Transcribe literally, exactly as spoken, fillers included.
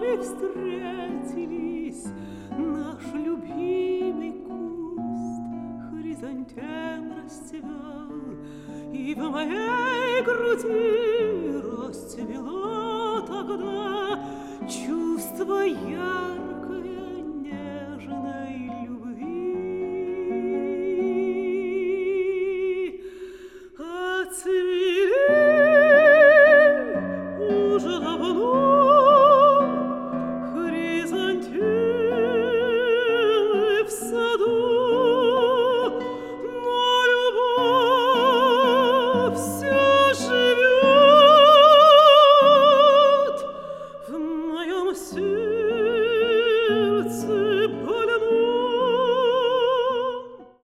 встретились, наш любимый куст хризантем расцвел, и в моей груди расцвело тогда чувство яркое нежной любви. Отцвели уже давно